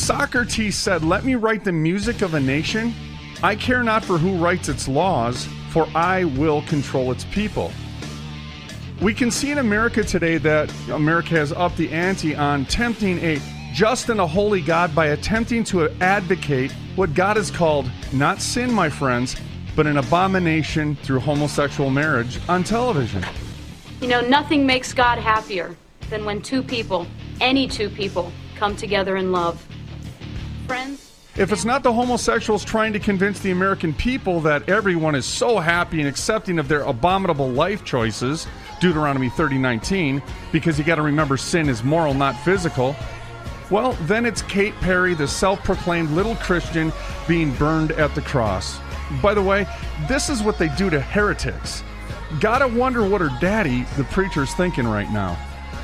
Socrates said, "Let me write the music of a nation. I care not for who writes its laws, for I will control its people." We can see in America today that America has upped the ante on tempting a just and a holy God by attempting to advocate what God has called not sin, my friends, but an abomination through homosexual marriage on television. You know, nothing makes God happier than when two people, any two people, come together in love. Friends? If it's not the homosexuals trying to convince the American people that everyone is so happy and accepting of their abominable life choices, Deuteronomy 30:19, because you got to remember sin is moral, not physical, well, then it's Kate Perry, the self-proclaimed little Christian, being burned at the cross. By the way, this is what they do to heretics. Gotta wonder what her daddy, the preacher's, thinking right now.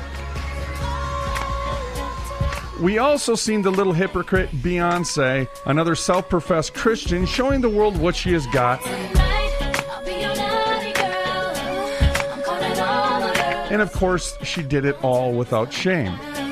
We also seen the little hypocrite Beyonce, another self-professed Christian, showing the world what she has got. And of course, she did it all without shame.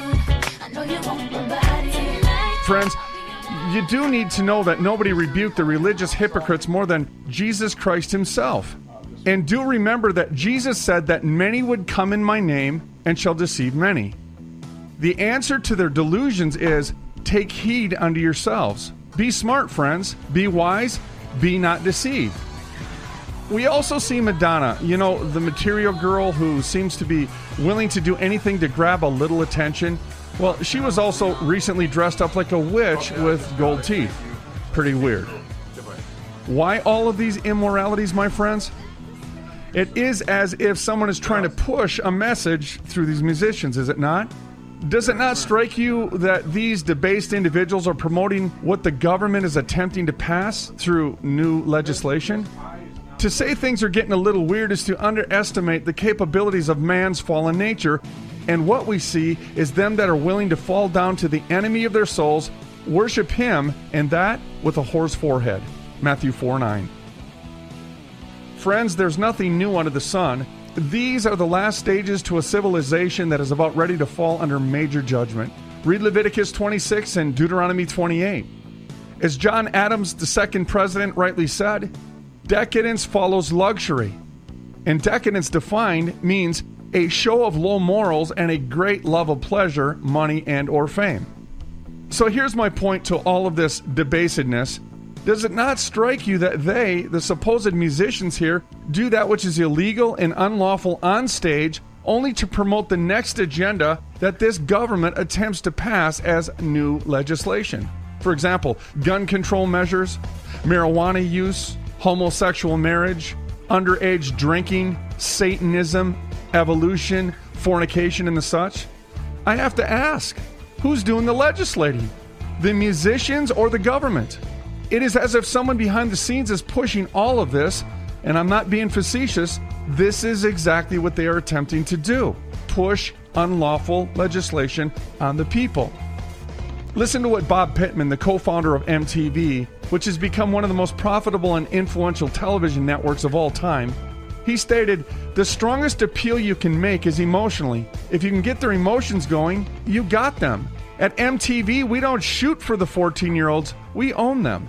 Friends, you do need to know that nobody rebuked the religious hypocrites more than Jesus Christ himself. And do remember that Jesus said that many would come in my name and shall deceive many. The answer to their delusions is, take heed unto yourselves. Be smart, friends. Be wise. Be not deceived. We also see Madonna, you know, the material girl who seems to be willing to do anything to grab a little attention. Well, she was also recently dressed up like a witch with gold teeth. Pretty weird. Why all of these immoralities, my friends? It is as if someone is trying to push a message through these musicians, is it not? Does it not strike you that these debased individuals are promoting what the government is attempting to pass through new legislation? To say things are getting a little weird is to underestimate the capabilities of man's fallen nature, and what we see is them that are willing to fall down to the enemy of their souls, worship him, and that with a whore's forehead. Matthew 4:9. Friends, there's nothing new under the sun. These are the last stages to a civilization that is about ready to fall under major judgment. Read Leviticus 26 and Deuteronomy 28. As John Adams, the second president, rightly said, decadence follows luxury. And decadence defined means a show of low morals and a great love of pleasure, money, and or fame. So here's my point to all of this debasedness. Does it not strike you that they, the supposed musicians here, do that which is illegal and unlawful on stage only to promote the next agenda that this government attempts to pass as new legislation? For example, gun control measures, marijuana use, homosexual marriage, underage drinking, Satanism, evolution, fornication, and the such. I have to ask, who's doing the legislating? The musicians or the government? It is as if someone behind the scenes is pushing all of this, and I'm not being facetious. This is exactly what they are attempting to do. Push unlawful legislation on the people. Listen to what Bob Pittman, the co-founder of MTV, which has become one of the most profitable and influential television networks of all time, he stated, "The strongest appeal you can make is emotionally. If you can get their emotions going, you got them. At MTV, we don't shoot for the 14-year-olds, we own them."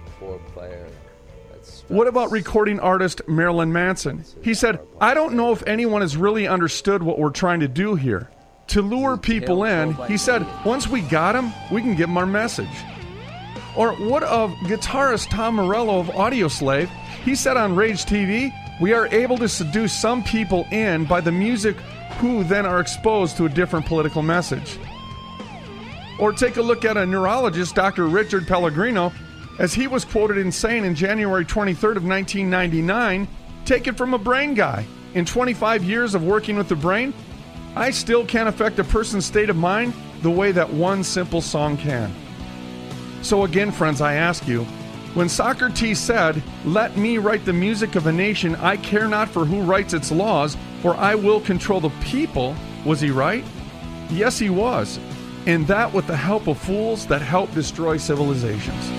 What about recording artist Marilyn Manson? He said, "I don't know if anyone has really understood what we're trying to do here. To lure people in," he said, "once we got them, we can give them our message." Or what of guitarist Tom Morello of Audioslave? He said on Rage TV, "We are able to seduce some people in by the music who then are exposed to a different political message." Or take a look at a neurologist, Dr. Richard Pellegrino, as he was quoted in saying in January 23rd of 1999, "Take it from a brain guy. In 25 years of working with the brain, I still can't affect a person's state of mind the way that one simple song can." So again, friends, I ask you, when Socrates said, "Let me write the music of a nation, I care not for who writes its laws, for I will control the people," was he right? Yes, he was. And that with the help of fools that help destroy civilizations.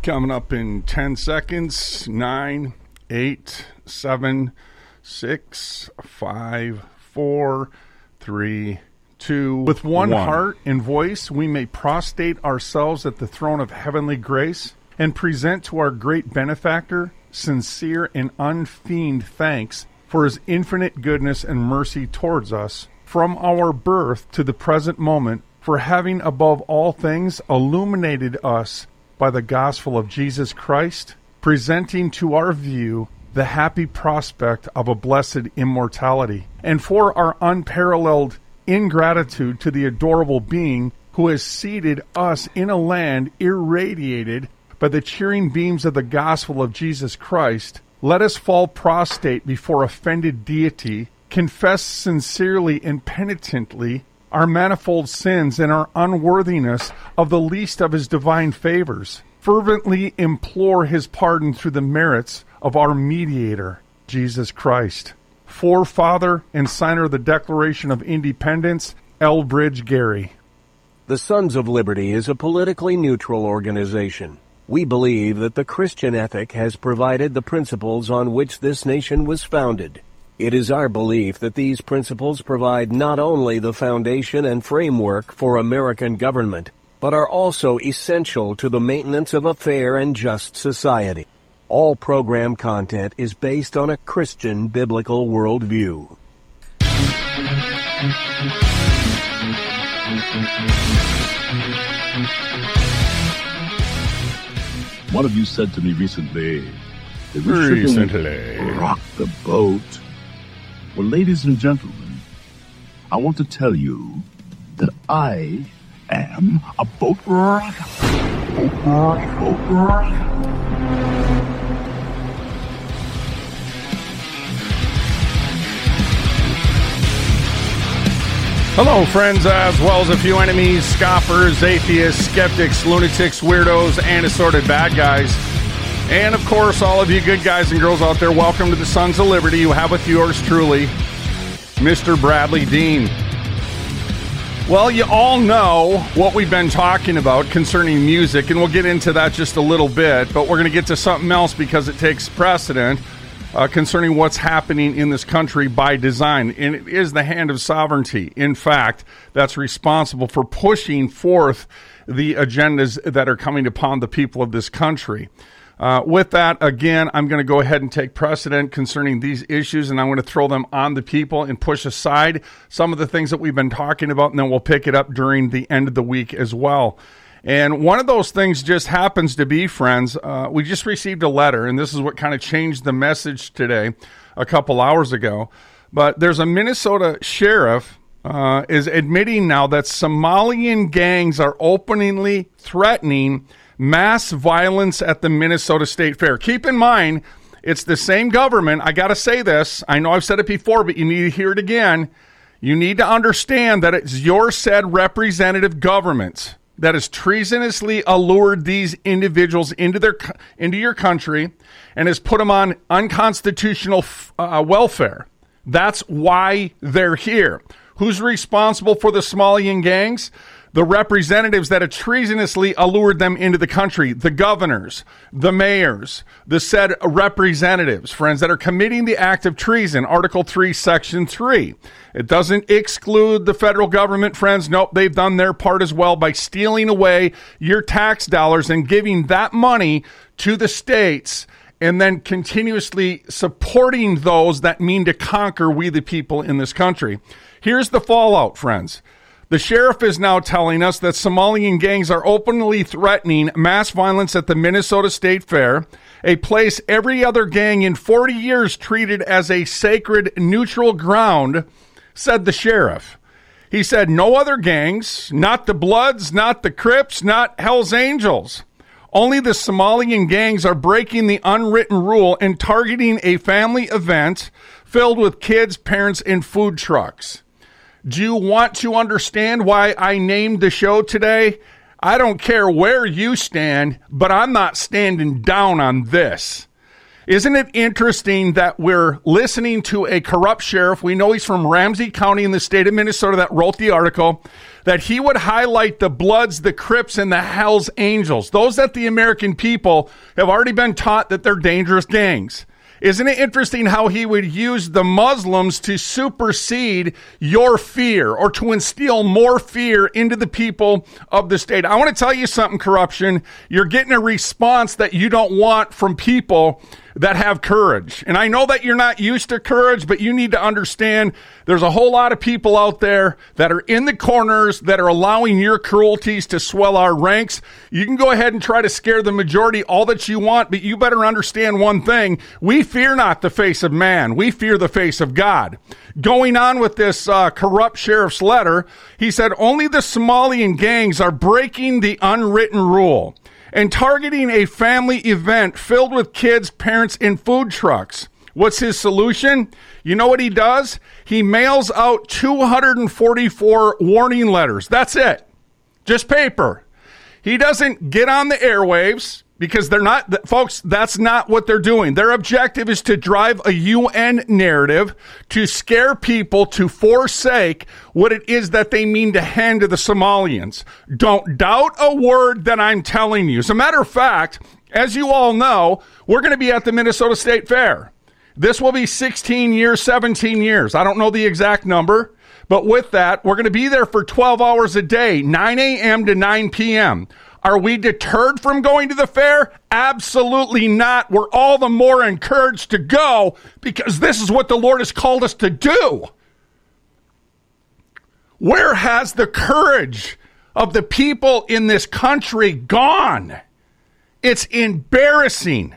Coming up in 10 seconds. 9, 8, 7, 6, 5, 4, 3, 2. With one heart and voice, we may prostrate ourselves at the throne of heavenly grace and present to our great benefactor sincere and unfeigned thanks for his infinite goodness and mercy towards us from our birth to the present moment, for having above all things illuminated us by the gospel of Jesus Christ, presenting to our view the happy prospect of a blessed immortality, and for our unparalleled ingratitude to the adorable being who has seated us in a land irradiated by the cheering beams of the gospel of Jesus Christ, let us fall prostrate before offended deity, confess sincerely and penitently our manifold sins and our unworthiness of the least of his divine favors, fervently implore his pardon through the merits of our mediator, Jesus Christ. Forefather and signer of the Declaration of Independence, Elbridge Gerry. The Sons of Liberty is a politically neutral organization. We believe that the Christian ethic has provided the principles on which this nation was founded. It is our belief that these principles provide not only the foundation and framework for American government, but are also essential to the maintenance of a fair and just society. All program content is based on a Christian biblical worldview. One of you said to me recently, they wish you could rock the boat. Well, ladies and gentlemen, I want to tell you that I am a boat rocker. Boat rocker. Hello, friends, as well as a few enemies, scoffers, atheists, skeptics, lunatics, weirdos, and assorted bad guys. And, of course, all of you good guys and girls out there, welcome to the Sons of Liberty. You have with yours truly, Mr. Bradley Dean. Well, you all know what we've been talking about concerning music, and we'll get into that just a little bit, but we're going to get to something else because it takes precedent. Concerning what's happening in this country by design. And it is the hand of sovereignty, in fact, that's responsible for pushing forth the agendas that are coming upon the people of this country. With that, again, I'm going to go ahead and take precedent concerning these issues, and I'm going to throw them on the people and push aside some of the things that we've been talking about, and then we'll pick it up during the end of the week as well. And one of those things just happens to be, friends, we just received a letter, and this is what kind of changed the message today a couple hours ago. But there's a Minnesota sheriff is admitting now that Somalian gangs are openly threatening mass violence at the Minnesota State Fair. Keep in mind, it's the same government. I got to say this. I know I've said it before, but you need to hear it again. You need to understand that it's your said representative government that has treasonously allured these individuals into your country and has put them on unconstitutional welfare. That's why they're here. Who's responsible for the Somalian gangs? The representatives that have treasonously allured them into the country, the governors, the mayors, the said representatives, friends, that are committing the act of treason, Article 3, Section 3. It doesn't exclude the federal government, friends. Nope, they've done their part as well by stealing away your tax dollars and giving that money to the states and then continuously supporting those that mean to conquer we the people in this country. Here's the fallout, friends. The sheriff is now telling us that Somalian gangs are openly threatening mass violence at the Minnesota State Fair, a place every other gang in 40 years treated as a sacred neutral ground, said the sheriff. He said no other gangs, not the Bloods, not the Crips, not Hell's Angels. Only the Somalian gangs are breaking the unwritten rule and targeting a family event filled with kids, parents, and food trucks. Do you want to understand why I named the show today? I don't care where you stand, but I'm not standing down on this. Isn't it interesting that we're listening to a corrupt sheriff? We know he's from Ramsey County in the state of Minnesota that wrote the article, that he would highlight the Bloods, the Crips, and the Hells Angels, those that the American people have already been taught that they're dangerous gangs. Isn't it interesting how he would use the Muslims to supersede your fear or to instill more fear into the people of the state? I want to tell you something, corruption. You're getting a response that you don't want from people that have courage. And I know that you're not used to courage, but you need to understand there's a whole lot of people out there that are in the corners that are allowing your cruelties to swell our ranks. You can go ahead and try to scare the majority all that you want, but you better understand one thing. We fear not the face of man. We fear the face of God. Going on with this corrupt sheriff's letter, he said, only the Somalian gangs are breaking the unwritten rule and targeting a family event filled with kids, parents, and food trucks. What's his solution? You know what he does? He mails out 244 warning letters. That's it. Just paper. He doesn't get on the airwaves because they're not, folks, that's not what they're doing. Their objective is to drive a UN narrative to scare people to forsake what it is that they mean to hand to the Somalians. Don't doubt a word that I'm telling you. As a matter of fact, as you all know, we're going to be at the Minnesota State Fair. This will be 16 years, 17 years. I don't know the exact number, but with that, we're going to be there for 12 hours a day, 9 a.m. to 9 p.m. Are we deterred from going to the fair? Absolutely not. We're all the more encouraged to go because this is what the Lord has called us to do. Where has the courage of the people in this country gone? It's embarrassing.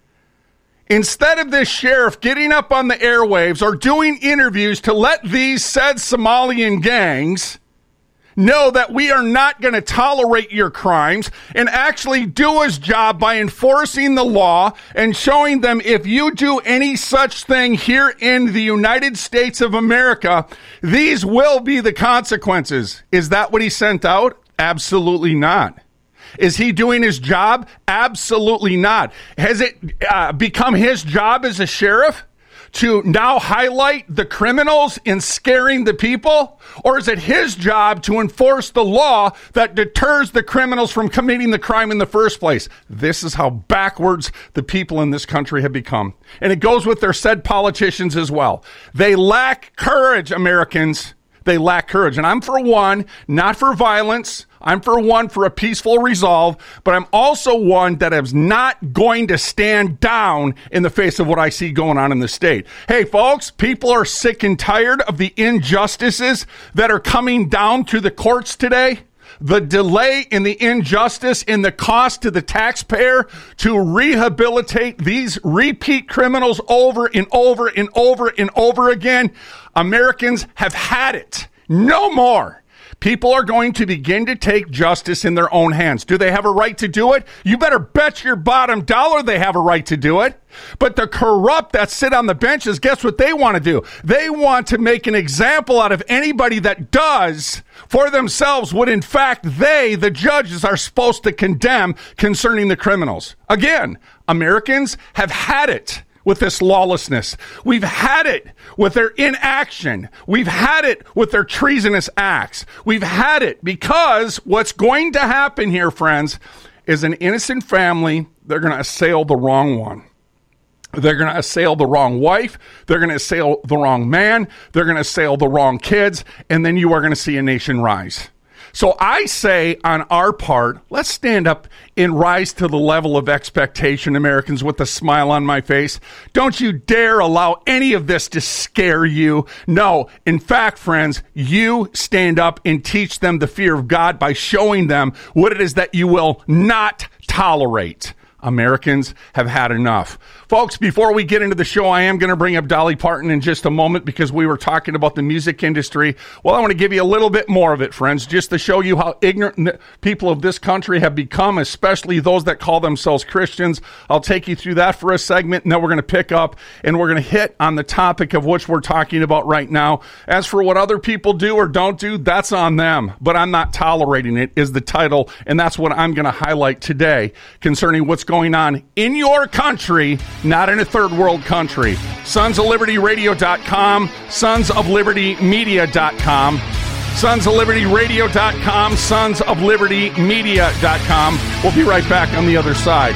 Instead of this sheriff getting up on the airwaves or doing interviews to let these said Somalian gangs know that we are not going to tolerate your crimes and actually do his job by enforcing the law and showing them if you do any such thing here in the United States of America, these will be the consequences. Is that what he sent out? Absolutely not. Is he doing his job? Absolutely not. Has it become his job as a sheriff to now highlight the criminals in scaring the people? Or is it his job to enforce the law that deters the criminals from committing the crime in the first place? This is how backwards the people in this country have become. And it goes with their said politicians as well. They lack courage, Americans. They lack courage. And I'm for one, not for violence. I'm for one for a peaceful resolve, but I'm also one that is not going to stand down in the face of what I see going on in the state. Hey, folks, people are sick and tired of the injustices that are coming down to the courts today. The delay in the injustice in the cost to the taxpayer to rehabilitate these repeat criminals over and over and over and over again. Americans have had it. No more. People are going to begin to take justice in their own hands. Do they have a right to do it? You better bet your bottom dollar they have a right to do it. But the corrupt that sit on the benches, guess what they want to do? They want to make an example out of anybody that does for themselves what in fact they, the judges, are supposed to condemn concerning the criminals. Again, Americans have had it with this lawlessness. We've had it with their inaction. We've had it with their treasonous acts. We've had it because what's going to happen here, friends, is an innocent family, they're going to assail the wrong one. They're going to assail the wrong wife. They're going to assail the wrong man. They're going to assail the wrong kids. And then you are going to see a nation rise. So I say on our part, let's stand up and rise to the level of expectation, Americans, with a smile on my face. Don't you dare allow any of this to scare you. No, in fact, friends, you stand up and teach them the fear of God by showing them what it is that you will not tolerate. Americans have had enough. Folks, before we get into the show, I am going to bring up Dolly Parton in just a moment because we were talking about the music industry. Well, I want to give you a little bit more of it, friends, just to show you how ignorant people of this country have become, especially those that call themselves Christians. I'll take you through that for a segment, and then we're going to pick up and we're going to hit on the topic of which we're talking about right now. As for what other people do or don't do, that's on them, but I'm not tolerating it is the title, and that's what I'm going to highlight today concerning what's going on in your country, not in a third world country. SonsOfLibertyRadio.com, SonsOfLibertyMedia.com, SonsOfLibertyRadio.com, SonsOfLibertyMedia.com. We'll be right back on the other side.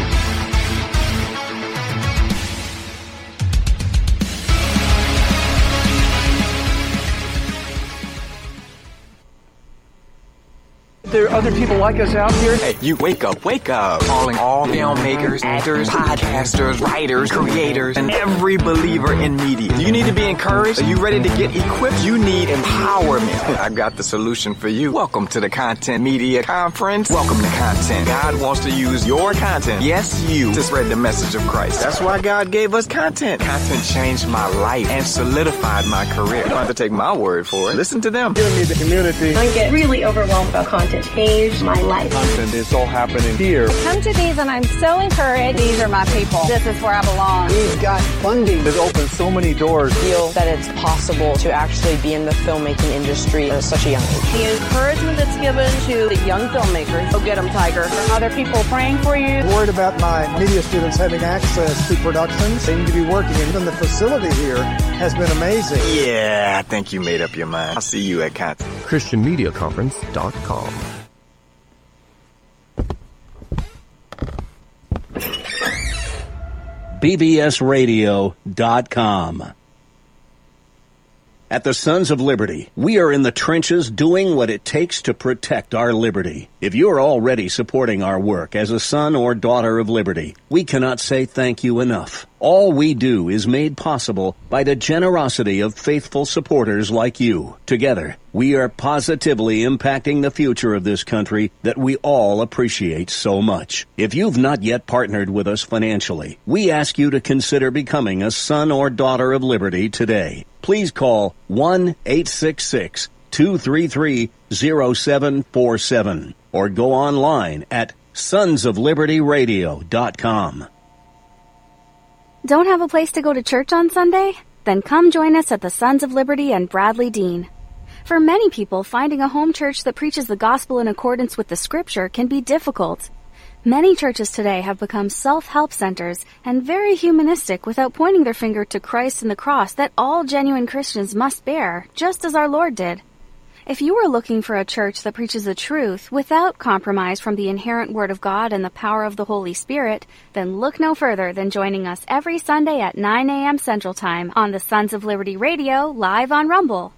There are other people like us out here. Hey, you wake up. Calling all filmmakers, actors, podcasters, writers, creators, and every believer in media. Do you need to be encouraged? Are you ready to get equipped? You need empowerment. I got the solution for you. Welcome to the Content Media Conference. Welcome to Content. God wants to use your content, yes, you, to spread the message of Christ. That's why God gave us content. Content changed my life and solidified my career. You don't have to take my word for it. Listen to them. Giving me the community. I get really overwhelmed about content. Changed my life. Content is all happening here. Come to these and I'm so encouraged. These are my people. This is where I belong. We've got funding that opens so many doors. Feel that it's possible to actually be in the filmmaking industry at such a young age. The encouragement that's given to the young filmmakers. Go get them, Tiger. Other people praying for you. Worried about my media students having access to productions. They need to be working, and even the facility here has been amazing. Yeah, I think you made up your mind. I'll see you at Content. ChristianMediaConference.com. BBSRadio.com. At the Sons of Liberty, we are in the trenches doing what it takes to protect our liberty. If you're already supporting our work as a son or daughter of liberty, we cannot say thank you enough. All we do is made possible by the generosity of faithful supporters like you. Together, we are positively impacting the future of this country that we all appreciate so much. If you've not yet partnered with us financially, we ask you to consider becoming a son or daughter of liberty today. Please call 1-866-233-0747 or go online at sonsoflibertyradio.com. Don't have a place to go to church on Sunday? Then come join us at the Sons of Liberty and Bradley Dean. For many people, finding a home church that preaches the gospel in accordance with the scripture can be difficult. Many churches today have become self-help centers and very humanistic without pointing their finger to Christ and the cross that all genuine Christians must bear, just as our Lord did. If you are looking for a church that preaches the truth without compromise from the inherent Word of God and the power of the Holy Spirit, then look no further than joining us every Sunday at 9 a.m. Central Time on the Sons of Liberty Radio, live on Rumble.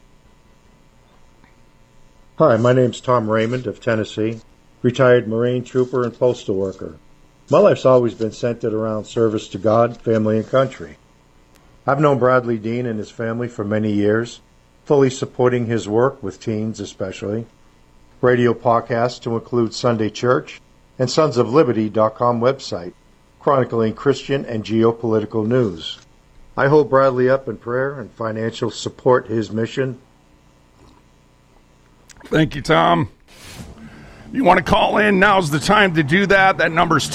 Hi, my name's Tom Raymond of Tennessee, retired Marine trooper and postal worker. My life's always been centered around service to God, family, and country. I've known Bradley Dean and his family for many years, fully supporting his work with teens especially, radio podcasts to include Sunday Church, and SonsOfLiberty.com website, chronicling Christian and geopolitical news. I hold Bradley up in prayer and financial support his mission. Thank you, Tom. You want to call in? Now's the time to do that. That number's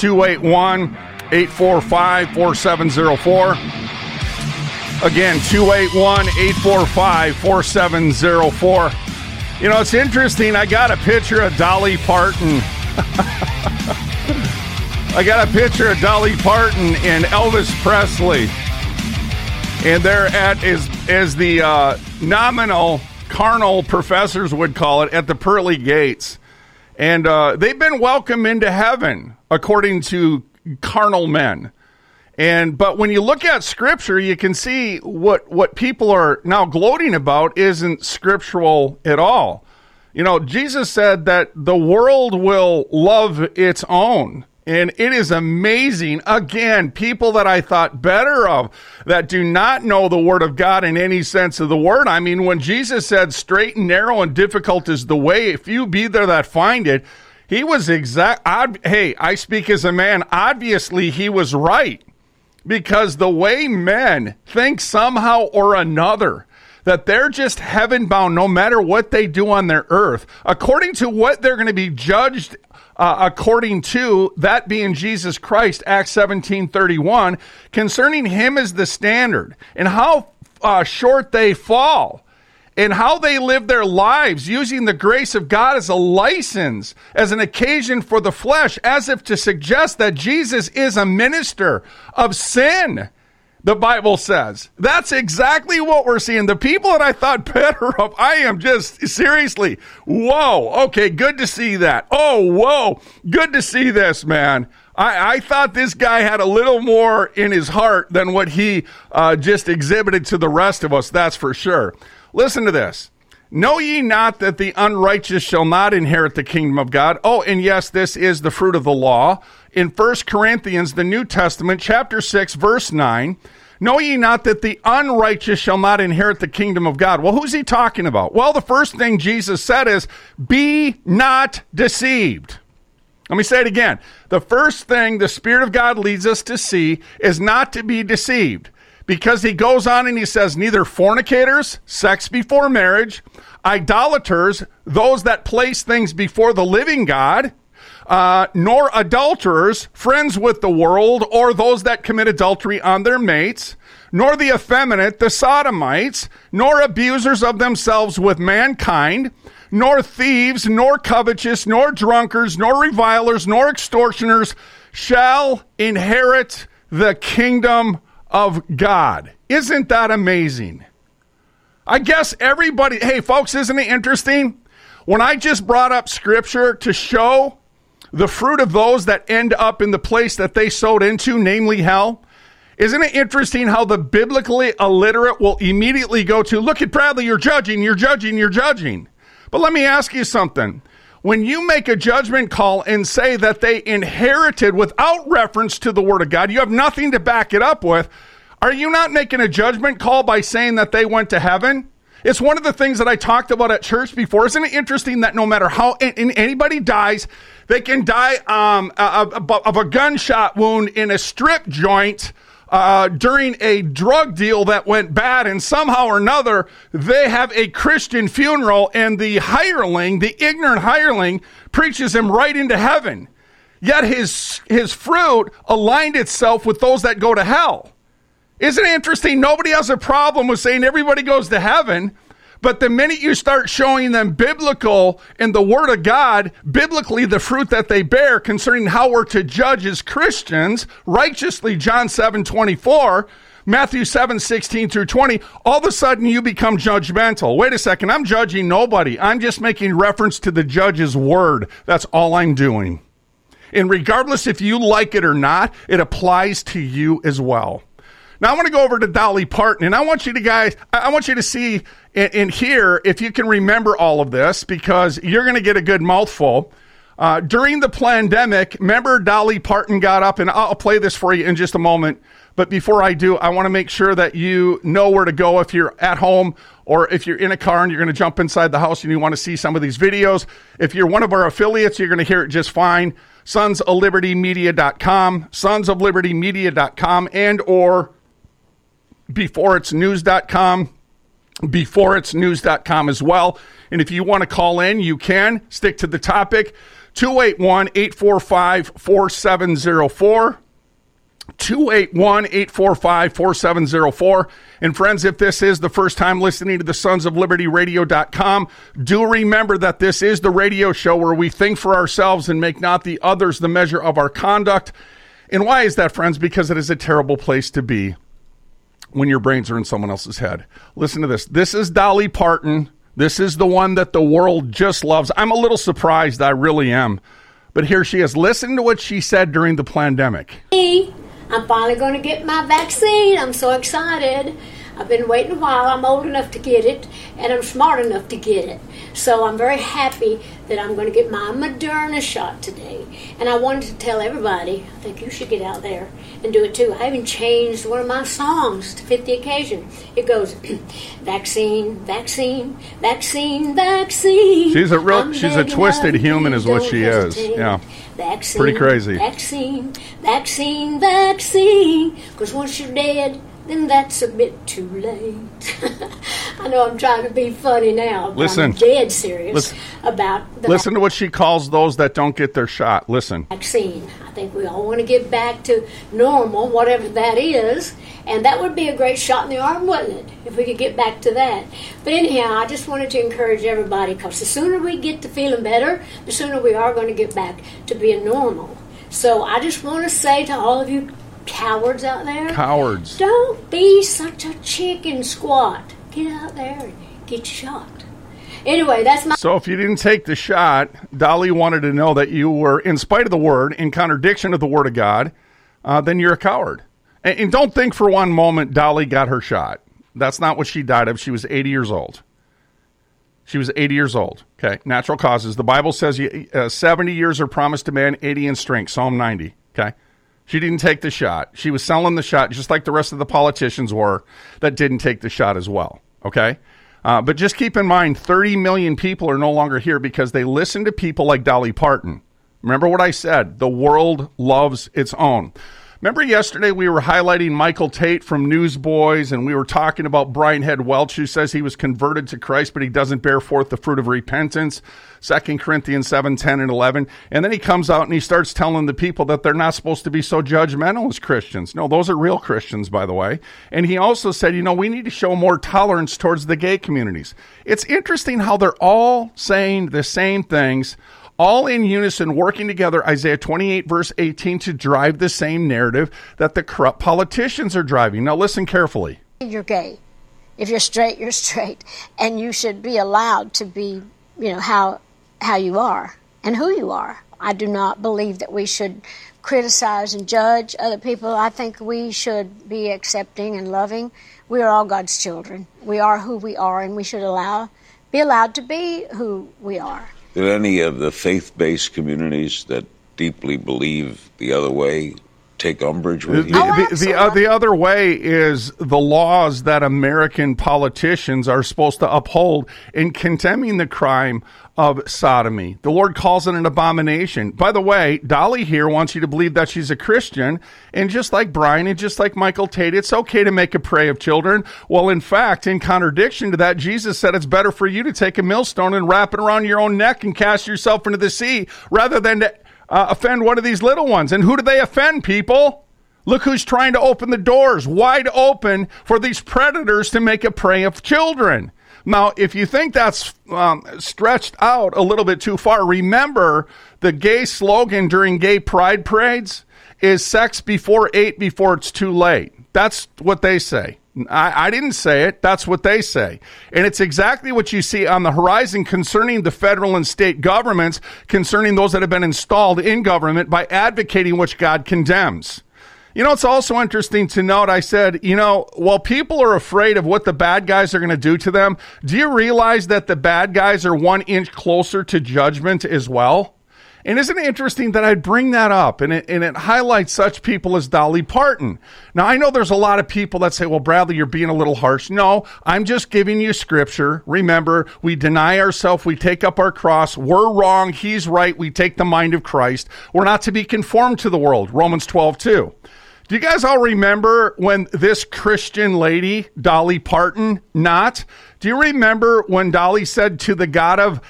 281-845-4704. Again, 281-845-4704. You know, it's interesting. I got a picture of Dolly Parton. I got a picture of Dolly Parton and Elvis Presley. And they're at, as the nominal carnal professors would call it, at the pearly gates. And they've been welcomed into heaven, according to carnal men. But when you look at Scripture, you can see what people are now gloating about isn't scriptural at all. You know, Jesus said that the world will love its own. And it is amazing. Again, people that I thought better of, that do not know the Word of God in any sense of the word. I mean, when Jesus said straight and narrow and difficult is the way, if you be there that find it, he was hey, I speak as a man. Obviously, he was right. Because the way men think somehow or another that they're just heaven-bound no matter what they do on their earth, according to what they're going to be judged according to, that being Jesus Christ, Acts 17:31, concerning him as the standard, and how short they fall. and how they live their lives, using the grace of God as a license, as an occasion for the flesh, as if to suggest that Jesus is a minister of sin, the Bible says. That's exactly what we're seeing. The people that I thought better of, I am just, seriously, whoa, okay, good to see that. Oh, whoa, good to see this, man. I thought this guy had a little more in his heart than what he just exhibited to the rest of us, that's for sure. Listen to this. Know ye not that the unrighteous shall not inherit the kingdom of God? Oh, and yes, this is the fruit of the law. In 1 Corinthians, the New Testament, chapter 6, verse 9, know ye not that the unrighteous shall not inherit the kingdom of God? Well, who's he talking about? Well, the first thing Jesus said is, be not deceived. Let me say it again. The first thing the Spirit of God leads us to see is not to be deceived. Because he goes on and he says, neither fornicators, sex before marriage, idolaters, those that place things before the living God, nor adulterers, friends with the world, or those that commit adultery on their mates, nor the effeminate, the sodomites, nor abusers of themselves with mankind, nor thieves, nor covetous, nor drunkards, nor revilers, nor extortioners shall inherit the kingdom of God. Isn't that amazing? I guess everybody, hey folks, isn't it interesting? When I just brought up scripture to show the fruit of those that end up in the place that they sowed into, namely hell, isn't it interesting how the biblically illiterate will immediately go to, look at Bradley, you're judging. But let me ask you something. When you make a judgment call and say that they inherited without reference to the Word of God, you have nothing to back it up with, are you not making a judgment call by saying that they went to heaven? It's one of the things that I talked about at church before. Isn't it interesting that no matter how anybody dies, they can die of a gunshot wound in a strip joint during a drug deal that went bad, and somehow or another they have a Christian funeral, and the hireling, the ignorant hireling, preaches him right into heaven. Yet his fruit aligned itself with those that go to hell. Isn't it interesting? Nobody has a problem with saying everybody goes to heaven, but the minute you start showing them biblical in the Word of God, biblically the fruit that they bear concerning how we're to judge as Christians, righteously, John 7:24, Matthew 7:16 through 20, all of a sudden you become judgmental. Wait a second, I'm judging nobody. I'm just making reference to the judge's word. That's all I'm doing. And regardless if you like it or not, it applies to you as well. Now I want to go over to Dolly Parton, and I want you to see and hear if you can remember all of this, because you're going to get a good mouthful. During the pandemic, remember Dolly Parton got up, and I'll play this for you in just a moment. But before I do, I want to make sure that you know where to go if you're at home or if you're in a car and you're going to jump inside the house and you want to see some of these videos. If you're one of our affiliates, you're going to hear it just fine. sonsoflibertymedia.com, sonsoflibertymedia.com, and or beforeitsnews.com, beforeitsnews.com as well. And if you want to call in, you can. Stick to the topic. 281-845-4704. 281-845-4704. And friends, if this is the first time listening to the sonsoflibertyradio.com, do remember that this is the radio show where we think for ourselves and make not the others the measure of our conduct. And why is that, friends? Because it is a terrible place to be when your brains are in someone else's head. Listen to this. This is Dolly Parton. This is the one that the world just loves. I'm a little surprised. I really am. But here she is. Listen to what she said during the pandemic. I'm finally going to get my vaccine. I'm so excited. I've been waiting a while. I'm old enough to get it, and I'm smart enough to get it. So I'm very happy that I'm going to get my Moderna shot today. And I wanted to tell everybody, I think you should get out there and do it too. I even changed one of my songs to fit the occasion. It goes, vaccine, vaccine, vaccine, vaccine. She's a twisted human is what she is. Yeah. Vaccine, pretty crazy. Vaccine, vaccine, vaccine. Because once you're dead, then that's a bit too late. I know I'm trying to be funny now, but I'm dead serious about the Listen to what she calls those that don't get their shot. Listen. Vaccine. I think we all want to get back to normal, whatever that is, and that would be a great shot in the arm, wouldn't it, if we could get back to that. But anyhow, I just wanted to encourage everybody, because the sooner we get to feeling better, the sooner we are going to get back to being normal. So I just want to say to all of you cowards out there, cowards, don't be such a chicken squat. Get out there and get your shot. Anyway, that's my... So if you didn't take the shot, Dolly wanted to know that you were, in spite of the word, in contradiction of the word of God, then you're a coward. And don't think for one moment Dolly got her shot. That's not what she died of. She was 80 years old. She was 80 years old. Okay, natural causes. The Bible says 70 years are promised to man, 80 in strength. Psalm 90. Okay. She didn't take the shot. She was selling the shot just like the rest of the politicians were that didn't take the shot as well. Okay. But just keep in mind, 30 million people are no longer here because they listen to people like Dolly Parton. Remember what I said? The world loves its own. Remember yesterday we were highlighting Michael Tate from Newsboys, and we were talking about Brian Head Welch, who says he was converted to Christ, but he doesn't bear forth the fruit of repentance, 2 Corinthians 7, 10, and 11. And then he comes out and he starts telling the people that they're not supposed to be so judgmental as Christians. No, those are real Christians, by the way. And he also said, we need to show more tolerance towards the gay communities. It's interesting how they're all saying the same things, all in unison, working together, Isaiah 28, verse 18, to drive the same narrative that the corrupt politicians are driving. Now, listen carefully. You're gay. If you're straight, you're straight. And you should be allowed to be, how you are and who you are. I do not believe that we should criticize and judge other people. I think we should be accepting and loving. We are all God's children. We are who we are, and we should be allowed to be who we are. Did any of the faith-based communities that deeply believe the other way take umbrage with you? The other way is the laws that American politicians are supposed to uphold in condemning the crime of sodomy. The Lord calls it an abomination. By the way, Dolly here wants you to believe that she's a Christian, and just like Brian and just like Michael Tate, it's okay to make a prey of children. Well, in fact, in contradiction to that, Jesus said it's better for you to take a millstone and wrap it around your own neck and cast yourself into the sea rather than to offend one of these little ones. And who do they offend, people? Look who's trying to open the doors wide open for these predators to make a prey of children. Now, if you think that's stretched out a little bit too far, remember the gay slogan during gay pride parades is sex before 8 before it's too late. That's what they say. I didn't say it. That's what they say. And it's exactly what you see on the horizon concerning the federal and state governments, concerning those that have been installed in government by advocating which God condemns. It's also interesting to note, I said, while people are afraid of what the bad guys are going to do to them, do you realize that the bad guys are 1 inch closer to judgment as well? And isn't it interesting that I'd bring that up, and it highlights such people as Dolly Parton. Now, I know there's a lot of people that say, well, Bradley, you're being a little harsh. No, I'm just giving you scripture. Remember, we deny ourselves, we take up our cross. We're wrong, he's right, we take the mind of Christ. We're not to be conformed to the world, Romans 12:2. Do you guys all remember when this Christian lady, Dolly Parton, do you remember when Dolly said to the god of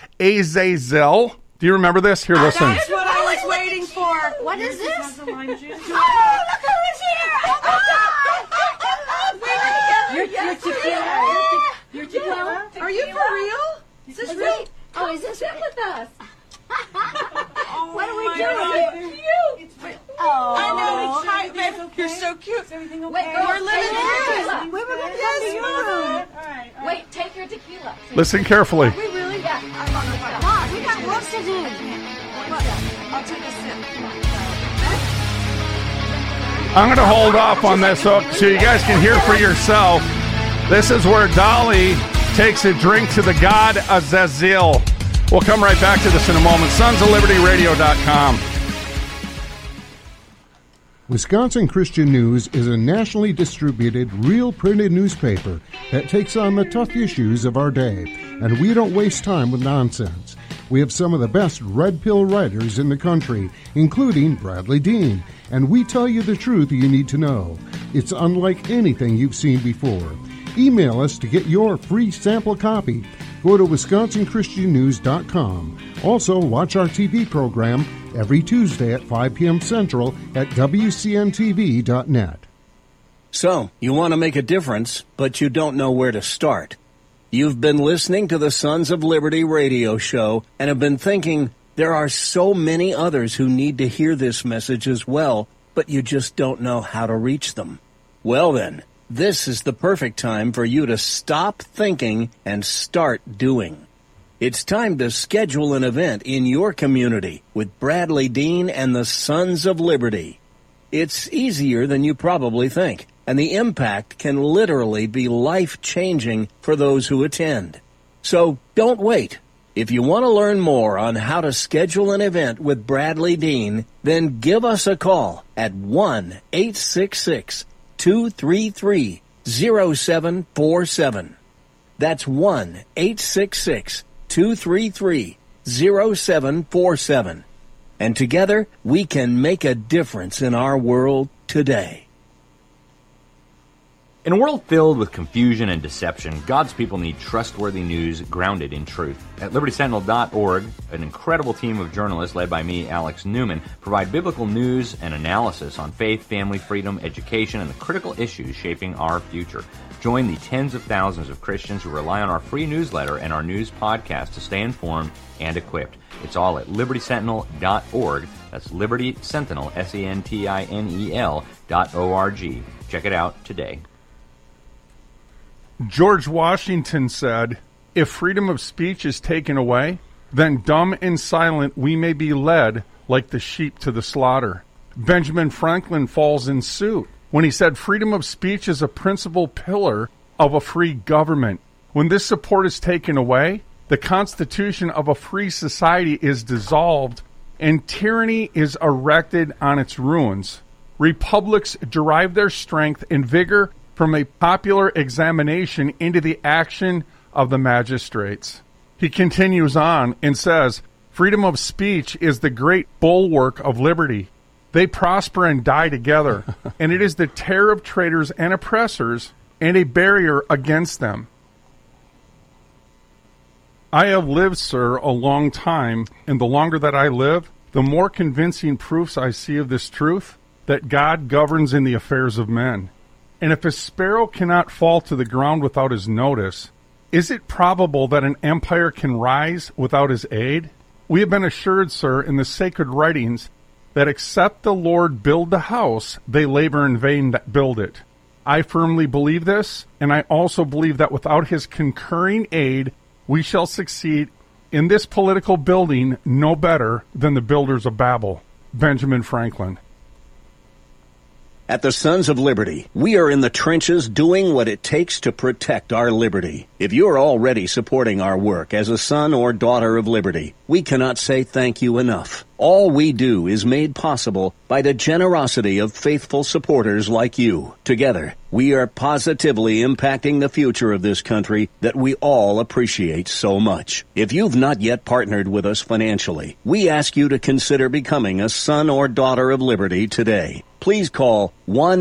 Azazel? Do you remember this? Here, listen. That's what I was waiting for. What is this? Oh, look who's here. You're tequila. You're tequila? Are you for real? Is this real? Oh, is this sit with us? What are we doing? It's cute. Oh, I know. Hi, babe. Okay? You're so cute. Is everything okay? Wait, we're living here. We were going to yes, all right. Wait, take your tequila. Listen carefully. Are we really? Yeah. Mom, we got work to do. I'll take a sip. I'm going to hold off on this so you guys can hear for yourself. This is where Dolly takes a drink to the god Azazel. We'll come right back to this in a moment. SonsOfLibertyRadio.com. Wisconsin Christian News is a nationally distributed, real printed newspaper that takes on the tough issues of our day, and we don't waste time with nonsense. We have some of the best red pill writers in the country, including Bradley Dean, and we tell you the truth you need to know. It's unlike anything you've seen before. Email us to get your free sample copy. Go to WisconsinChristianNews.com. Also, watch our TV program every Tuesday at 5 p.m. Central at WCNTV.net. So, you want to make a difference, but you don't know where to start. You've been listening to the Sons of Liberty radio show and have been thinking, there are so many others who need to hear this message as well, but you just don't know how to reach them. Well then, this is the perfect time for you to stop thinking and start doing. It's time to schedule an event in your community with Bradley Dean and the Sons of Liberty. It's easier than you probably think, and the impact can literally be life-changing for those who attend. So don't wait. If you want to learn more on how to schedule an event with Bradley Dean, then give us a call at 1-866-233-0747. That's 1-866-233-0747. And together, we can make a difference in our world today. In a world filled with confusion and deception, God's people need trustworthy news grounded in truth. At LibertySentinel.org, an incredible team of journalists led by me, Alex Newman, provide biblical news and analysis on faith, family, freedom, education, and the critical issues shaping our future. Join the tens of thousands of Christians who rely on our free newsletter and our news podcast to stay informed and equipped. It's all at LibertySentinel.org. That's Liberty Sentinel, SENTINEL.org. Check it out today. George Washington said, "If freedom of speech is taken away, then dumb and silent we may be led like the sheep to the slaughter." Benjamin Franklin falls in suit when he said freedom of speech is a principal pillar of a free government. When this support is taken away, the constitution of a free society is dissolved and tyranny is erected on its ruins. Republics derive their strength and vigor from a popular examination into the action of the magistrates. He continues on and says, freedom of speech is the great bulwark of liberty. They prosper and die together, and it is the terror of traitors and oppressors and a barrier against them. I have lived, sir, a long time, and the longer that I live, the more convincing proofs I see of this truth, that God governs in the affairs of men. And if a sparrow cannot fall to the ground without his notice, is it probable that an empire can rise without his aid? We have been assured, sir, in the sacred writings, that except the Lord build the house, they labor in vain that build it. I firmly believe this, and I also believe that without his concurring aid, we shall succeed in this political building no better than the builders of Babel. Benjamin Franklin. At the Sons of Liberty, we are in the trenches doing what it takes to protect our liberty. If you're already supporting our work as a son or daughter of liberty, we cannot say thank you enough. All we do is made possible by the generosity of faithful supporters like you. Together, we are positively impacting the future of this country that we all appreciate so much. If you've not yet partnered with us financially, we ask you to consider becoming a son or daughter of liberty today. Please call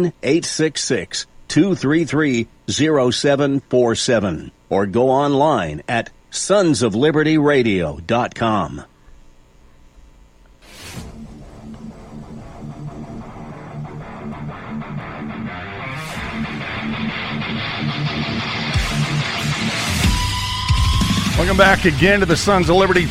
1-866-233-0747 or go online at sonsoflibertyradio.com. Welcome back again to the Sons of Liberty,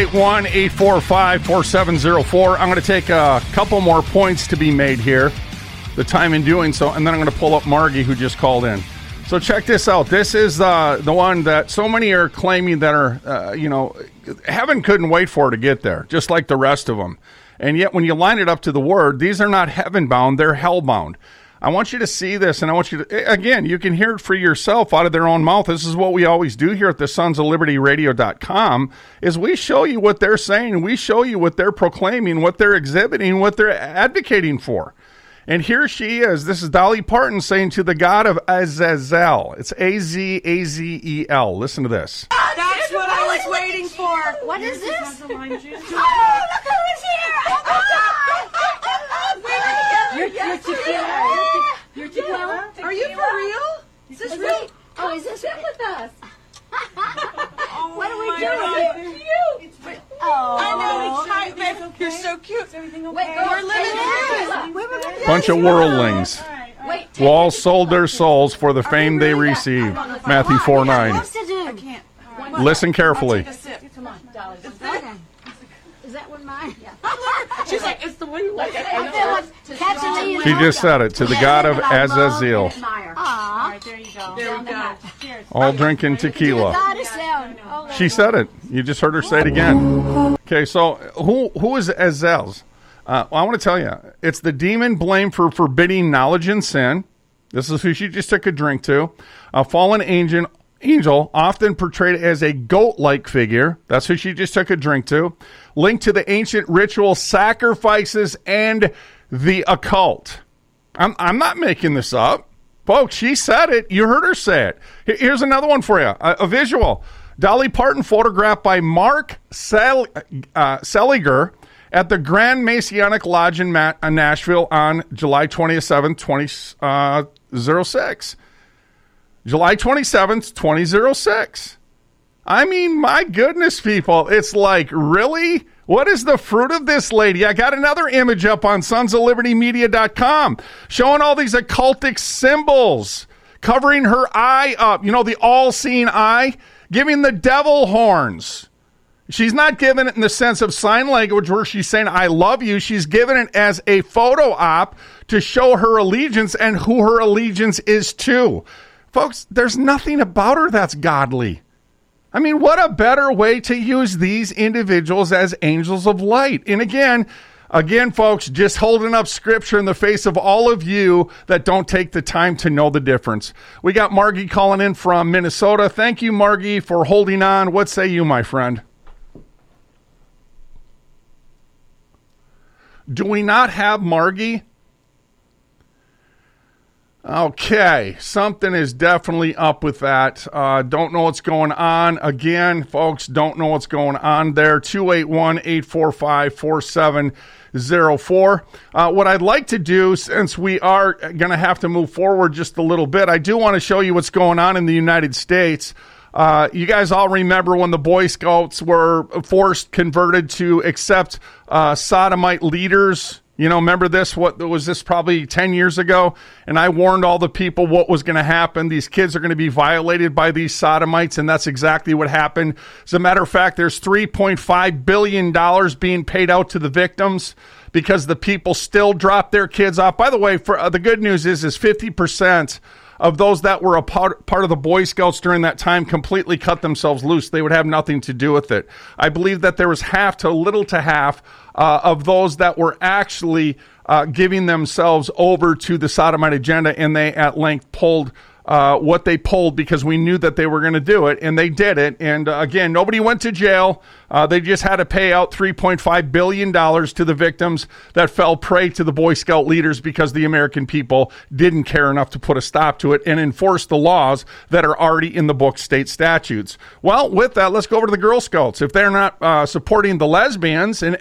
281-845-4704. I'm going to take a couple more points to be made here, the time in doing so, and then I'm going to pull up Margie, who just called in. So check this out. This is the one that so many are claiming that are, heaven couldn't wait for to get there, just like the rest of them. And yet when you line it up to the word, these are not heaven-bound, they're hell-bound. I want you to see this, and I want you to, again, you can hear it for yourself out of their own mouth. This is what we always do here at the sonsoflibertyradio.com, is we show you what they're saying, we show you what they're proclaiming, what they're exhibiting, what they're advocating for. And here she is. This is Dolly Parton saying to the God of Azazel. It's Azazel. Listen to this. That's what I was waiting for. What is this? Oh, look who's here! You're tequila. You're tequila. Are you for real? Is this real? Oh, is this Sit with us. What are we doing? doing? It's cute. Oh, I know. Hi, babe. Okay? You're so cute. Is everything okay? We're living here. Bunch of worldlings. Who all sold their souls for the fame they received. Matthew 4:9. Listen carefully. Come on, Dolly. Is that one mine? She's like, it's the one you like. She just said it, to the God of Azazel. All right, there you go. There we go. Cheers. All drinking tequila. She said it. You just heard her say it again. Okay, so who is Azazel? Well, I want to tell you, it's the demon blamed for forbidding knowledge and sin. This is who she just took a drink to. A fallen angel, often portrayed as a goat-like figure. That's who she just took a drink to. Linked to the ancient ritual sacrifices and the occult. I'm not making this up. Folks, she said it. You heard her say it. Here's another one for you. A visual. Dolly Parton photographed by Mark Seliger at the Grand Masonic Lodge in Nashville on July 27th, 2006. July 27th, 2006. I mean, my goodness, people. It's like, really? What is the fruit of this lady? I got another image up on sonsoflibertymedia.com showing all these occultic symbols, covering her eye up. You know, the all-seeing eye, giving the devil horns. She's not giving it in the sense of sign language where she's saying, I love you. She's giving it as a photo op to show her allegiance and who her allegiance is to. Folks, there's nothing about her that's godly. I mean, what a better way to use these individuals as angels of light. And again, folks, just holding up scripture in the face of all of you that don't take the time to know the difference. We got Margie calling in from Minnesota. Thank you, Margie, for holding on. What say you, my friend? Do we not have Margie? Okay, something is definitely up with that. Don't know what's going on. Again, folks, don't know what's going on there. 281-845-4704. What I'd like to do, since we are going to have to move forward just a little bit, I do want to show you what's going on in the United States. You guys all remember when the Boy Scouts were converted to accept sodomite leaders? You know, remember this? What was this, probably 10 years ago? And I warned all the people what was going to happen. These kids are going to be violated by these sodomites, and that's exactly what happened. As a matter of fact, there's $3.5 billion being paid out to the victims because the people still drop their kids off. By the way, for the good news is 50% of those that were a part of the Boy Scouts during that time completely cut themselves loose. They would have nothing to do with it. I believe that there was half to little to half of those that were actually giving themselves over to the sodomite agenda, and they at length pulled what they pulled because we knew that they were going to do it, and they did it. And again, nobody went to jail. They just had to pay out $3.5 billion to the victims that fell prey to the Boy Scout leaders because the American people didn't care enough to put a stop to it and enforce the laws that are already in the book state statutes. Well, with that, let's go over to the Girl Scouts. If they're not supporting the lesbians and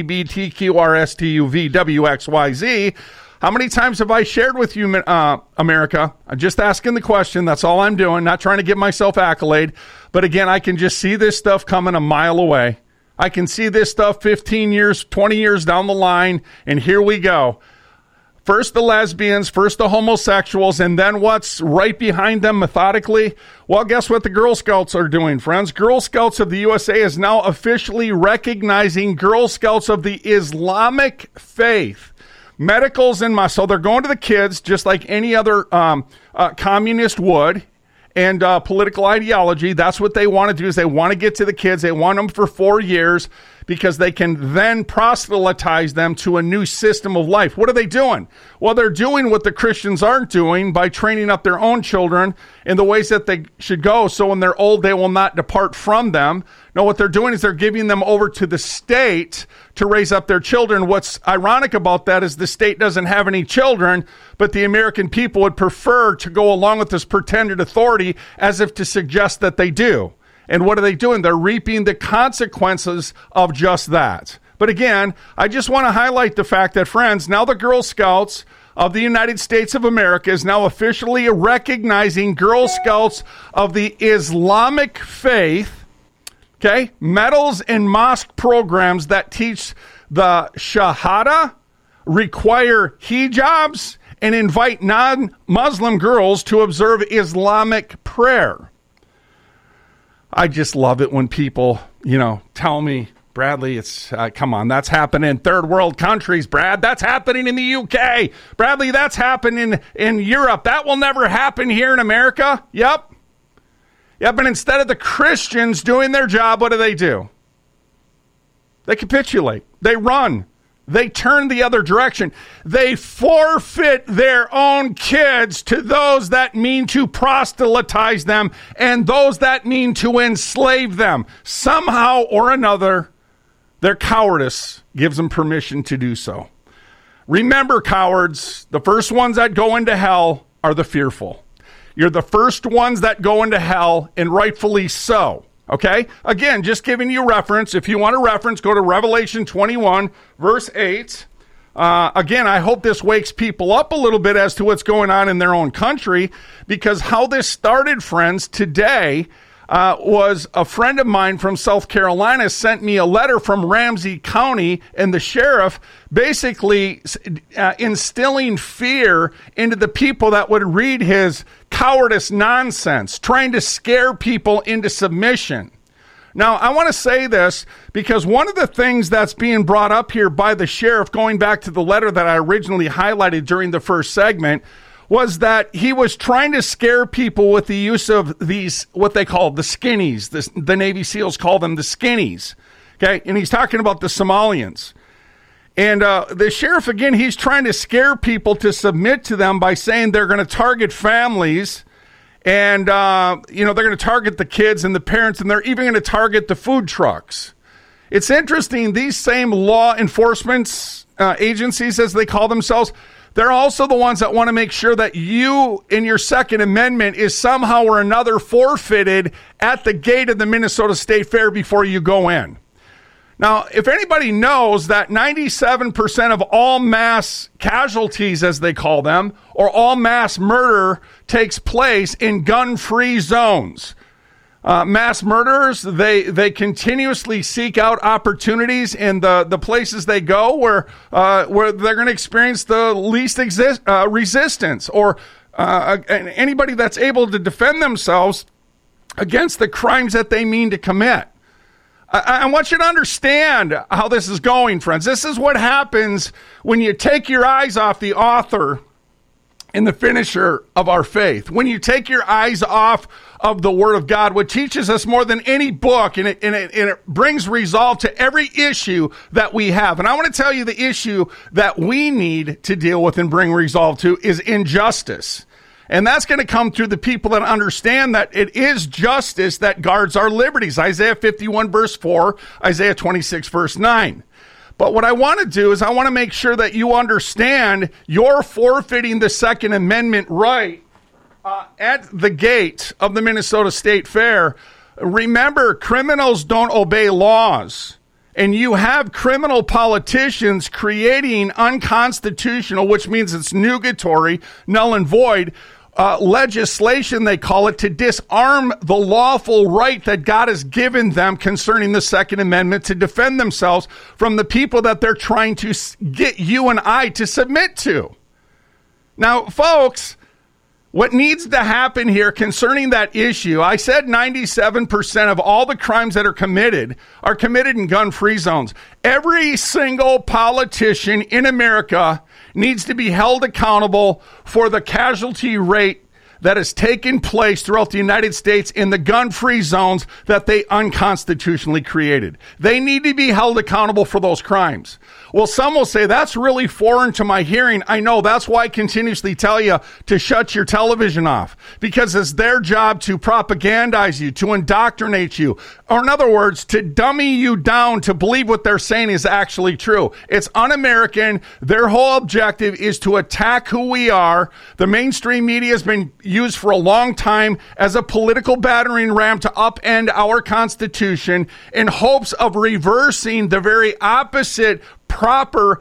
LGBTQRSTUVWXYZ, how many times have I shared with you, America? I'm just asking the question. That's all I'm doing. Not trying to give myself accolade. But again, I can just see this stuff coming a mile away. I can see this stuff 15 years, 20 years down the line. And here we go. First the lesbians, first the homosexuals, and then what's right behind them methodically? Well, guess what the Girl Scouts are doing, friends? Girl Scouts of the USA is now officially recognizing Girl Scouts of the Islamic faith. Medicals and so they're going to the kids just like any other communist would, and political ideology. That's what they want to do, is they want to get to the kids. They want them for 4 years because they can then proselytize them to a new system of life. What are they doing? Well, they're doing what the Christians aren't doing by training up their own children in the ways that they should go, so when they're old, they will not depart from them. No, what they're doing is they're giving them over to the state to raise up their children. What's ironic about that is the state doesn't have any children, but the American people would prefer to go along with this pretended authority as if to suggest that they do. And what are they doing? They're reaping the consequences of just that. But again, I just want to highlight the fact that, friends, now the Girl Scouts of the United States of America is now officially recognizing Girl Scouts of the Islamic faith, okay, medals and mosque programs that teach the Shahada, require hijabs, and invite non-Muslim girls to observe Islamic prayer. I just love it when people, tell me, Bradley, it's, come on, that's happening in third world countries, Brad. That's happening in the UK. Bradley, that's happening in Europe. That will never happen here in America. Yep. But instead of the Christians doing their job, what do? They capitulate. They run. They turn the other direction. They forfeit their own kids to those that mean to proselytize them and those that mean to enslave them. Somehow or another, their cowardice gives them permission to do so. Remember, cowards, the first ones that go into hell are the fearful. You're the first ones that go into hell, and rightfully so. Okay? Again, just giving you reference. If you want a reference, go to Revelation 21, verse 8. Again, I hope this wakes people up a little bit as to what's going on in their own country, because how this started, friends, today was a friend of mine from South Carolina sent me a letter from Ramsey County, and the sheriff basically instilling fear into the people that would read his cowardice nonsense, trying to scare people into submission. Now, I want to say this because one of the things that's being brought up here by the sheriff, going back to the letter that I originally highlighted during the first segment, was that he was trying to scare people with the use of these, what they call the skinnies. The Navy SEALs call them the skinnies. Okay. And he's talking about the Somalians. And the sheriff, again, he's trying to scare people to submit to them by saying they're going to target families and, they're going to target the kids and the parents, and they're even going to target the food trucks. It's interesting. These same law enforcement agencies, as they call themselves, they're also the ones that want to make sure that you, in your Second Amendment, is somehow or another forfeited at the gate of the Minnesota State Fair before you go in. Now, if anybody knows that 97% of all mass casualties, as they call them, or all mass murder takes place in gun-free zones. Mass murderers, they continuously seek out opportunities in the places they go where they're going to experience the least resistance, or anybody that's able to defend themselves against the crimes that they mean to commit. I want you to understand how this is going, friends. This is what happens when you take your eyes off the author and the finisher of our faith. When you take your eyes off of the Word of God, what teaches us more than any book, and it brings resolve to every issue that we have. And I want to tell you the issue that we need to deal with and bring resolve to is injustice. And that's going to come through the people that understand that it is justice that guards our liberties. Isaiah 51 verse 4, Isaiah 26 verse 9. But what I want to do is I want to make sure that you understand you're forfeiting the Second Amendment right at the gate of the Minnesota State Fair. Remember, criminals don't obey laws. And you have criminal politicians creating unconstitutional, which means it's nugatory, null and void, legislation, they call it, to disarm the lawful right that God has given them concerning the Second Amendment to defend themselves from the people that they're trying to get you and I to submit to. Now, folks, what needs to happen here concerning that issue, I said 97% of all the crimes that are committed in gun-free zones. Every single politician in America needs to be held accountable for the casualty rate that has taken place throughout the United States in the gun-free zones that they unconstitutionally created. They need to be held accountable for those crimes. Well, some will say that's really foreign to my hearing. I know, that's why I continuously tell you to shut your television off, because it's their job to propagandize you, to indoctrinate you, or in other words, to dummy you down to believe what they're saying is actually true. It's un-American. Their whole objective is to attack who we are. The mainstream media has been used for a long time as a political battering ram to upend our Constitution in hopes of reversing the very opposite proper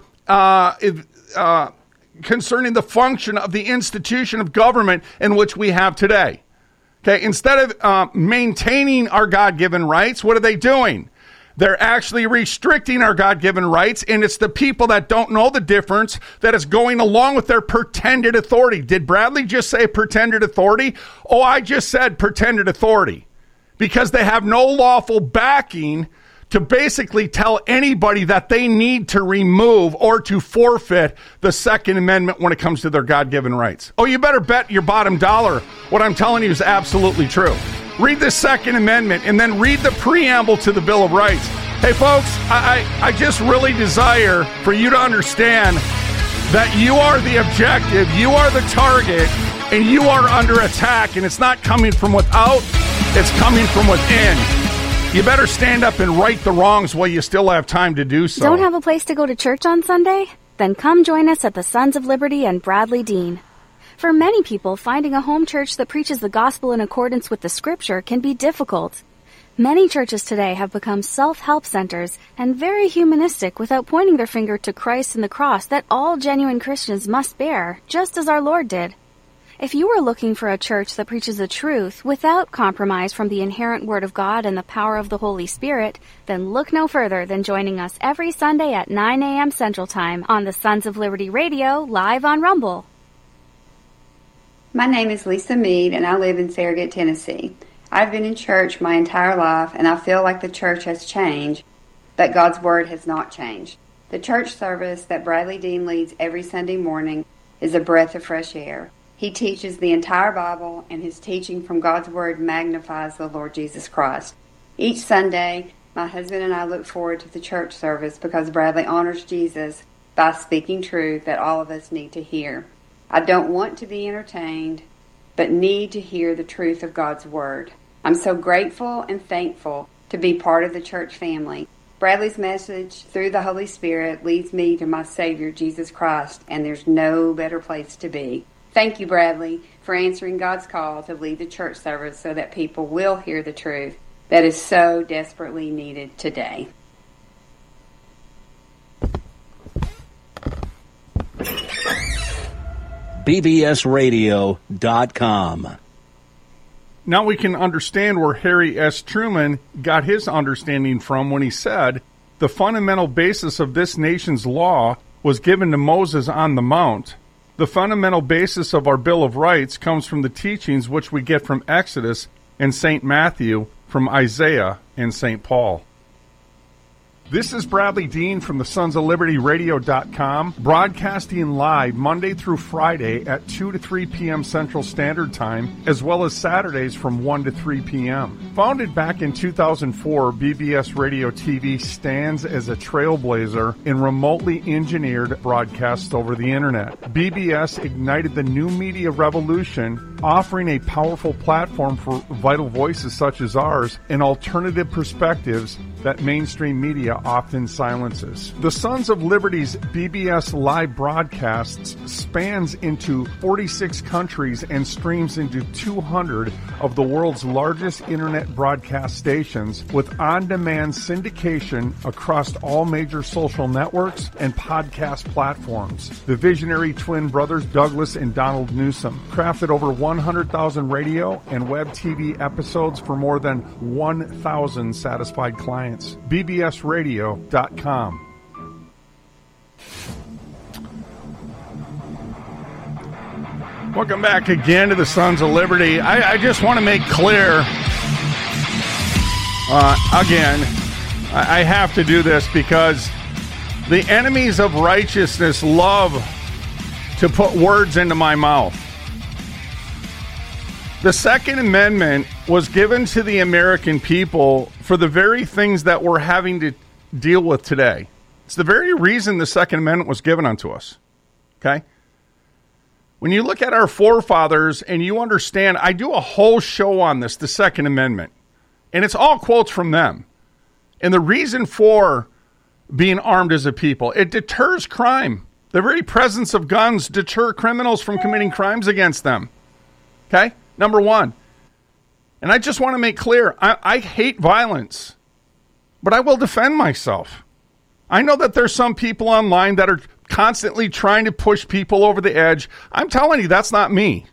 concerning the function of the institution of government in which we have today. Okay, instead of maintaining our God-given rights, what are they doing? They're actually restricting our God-given rights, and it's the people that don't know the difference that is going along with their pretended authority. Did Bradley just say pretended authority? Oh, I just said pretended authority, because they have no lawful backing to basically tell anybody that they need to remove or to forfeit the Second Amendment when it comes to their God-given rights. Oh, you better bet your bottom dollar what I'm telling you is absolutely true. Read the Second Amendment and then read the preamble to the Bill of Rights. Hey, folks, I just really desire for you to understand that you are the objective, you are the target, and you are under attack, and it's not coming from without, it's coming from within. You better stand up and right the wrongs while you still have time to do so. Don't have a place to go to church on Sunday? Then come join us at the Sons of Liberty and Bradley Dean. For many people, finding a home church that preaches the gospel in accordance with the scripture can be difficult. Many churches today have become self-help centers and very humanistic without pointing their finger to Christ and the cross that all genuine Christians must bear, just as our Lord did. If you are looking for a church that preaches the truth without compromise from the inherent Word of God and the power of the Holy Spirit, then look no further than joining us every Sunday at 9 a.m. Central Time on the Sons of Liberty Radio, live on Rumble. My name is Lisa Mead, and I live in Farragut, Tennessee. I've been in church my entire life, and I feel like the church has changed, but God's Word has not changed. The church service that Bradley Dean leads every Sunday morning is a breath of fresh air. He teaches the entire Bible, and his teaching from God's Word magnifies the Lord Jesus Christ. Each Sunday, my husband and I look forward to the church service because Bradley honors Jesus by speaking truth that all of us need to hear. I don't want to be entertained, but need to hear the truth of God's Word. I'm so grateful and thankful to be part of the church family. Bradley's message through the Holy Spirit leads me to my Savior, Jesus Christ, and there's no better place to be. Thank you, Bradley, for answering God's call to lead the church service so that people will hear the truth that is so desperately needed today. bbsradio.com. Now we can understand where Harry S. Truman got his understanding from when he said, the fundamental basis of this nation's law was given to Moses on the Mount. The fundamental basis of our Bill of Rights comes from the teachings which we get from Exodus and St. Matthew, from Isaiah and St. Paul. This is Bradley Dean from the Sons of Liberty Radio.com, broadcasting live Monday through Friday at 2 to 3 p.m. Central Standard Time, as well as Saturdays from 1 to 3 p.m. Founded back in 2004, BBS Radio TV stands as a trailblazer in remotely engineered broadcasts over the Internet. BBS ignited the new media revolution, offering a powerful platform for vital voices such as ours and alternative perspectives that mainstream media often silences. The Sons of Liberty's BBS live broadcasts spans into 46 countries and streams into 200 of the world's largest internet broadcast stations, with on-demand syndication across all major social networks and podcast platforms. The visionary twin brothers Douglas and Donald Newsom crafted over 100,000 radio and web TV episodes for more than 1,000 satisfied clients. bbsradio.com. Welcome back again to the Sons of Liberty. I just want to make clear, again, I have to do this because the enemies of righteousness love to put words into my mouth. The Second Amendment was given to the American people for the very things that we're having to deal with today. It's the very reason the Second Amendment was given unto us. Okay? When you look at our forefathers and you understand, I do a whole show on this, the Second Amendment, and it's all quotes from them. And the reason for being armed as a people, it deters crime. The very presence of guns deter criminals from committing crimes against them. Okay? Number one. And I just want to make clear, I hate violence, but I will defend myself. I know that there's some people online that are constantly trying to push people over the edge. I'm telling you, that's not me.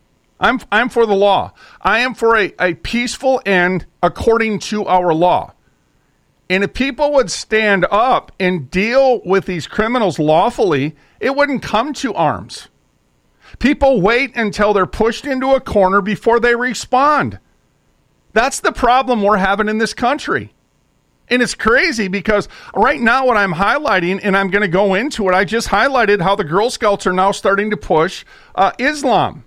I'm for the law. I am for a peaceful end according to our law. And if people would stand up and deal with these criminals lawfully, it wouldn't come to arms. People wait until they're pushed into a corner before they respond. That's the problem we're having in this country. And it's crazy because right now what I'm highlighting, and I'm going to go into it, I just highlighted how the Girl Scouts are now starting to push Islam.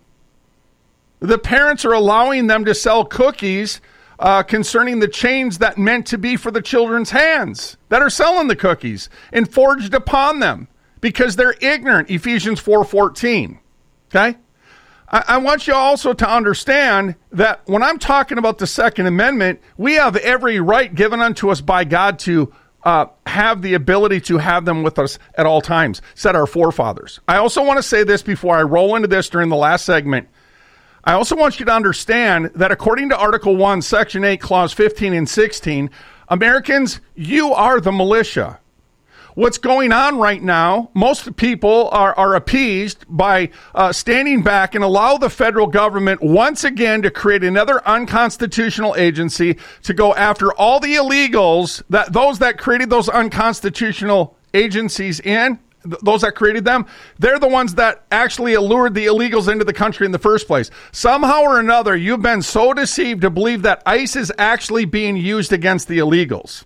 The parents are allowing them to sell cookies concerning the chains that meant to be for the children's hands that are selling the cookies and forged upon them because they're ignorant, Ephesians 4:14. Okay? I want you also to understand that when I'm talking about the Second Amendment, we have every right given unto us by God to have the ability to have them with us at all times, said our forefathers. I also want to say this before I roll into this during the last segment. I also want you to understand that according to Article 1, Section 8, Clause 15 and 16, Americans, you are the militia. What's going on right now, most people are appeased by standing back and allow the federal government once again to create another unconstitutional agency to go after all the illegals, those that created those unconstitutional agencies those that created them, they're the ones that actually allured the illegals into the country in the first place. Somehow or another, you've been so deceived to believe that ICE is actually being used against the illegals.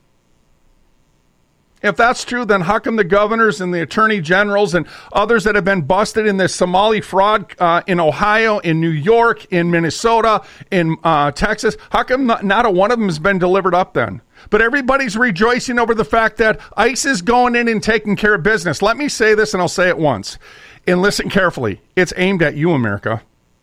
If that's true, then how come the governors and the attorney generals and others that have been busted in this Somali fraud in Ohio, in New York, in Minnesota, in Texas, how come not a one of them has been delivered up then? But everybody's rejoicing over the fact that ICE is going in and taking care of business. Let me say this, and I'll say it once. And listen carefully. It's aimed at you, America.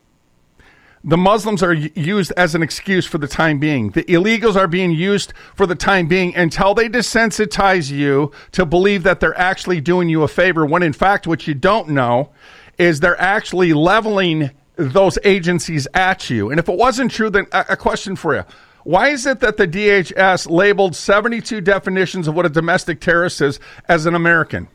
The Muslims are used as an excuse for the time being. The illegals are being used for the time being until they desensitize you to believe that they're actually doing you a favor, when in fact what you don't know is they're actually leveling those agencies at you. And if it wasn't true, then a question for you. Why is it that the DHS labeled 72 definitions of what a domestic terrorist is as an American?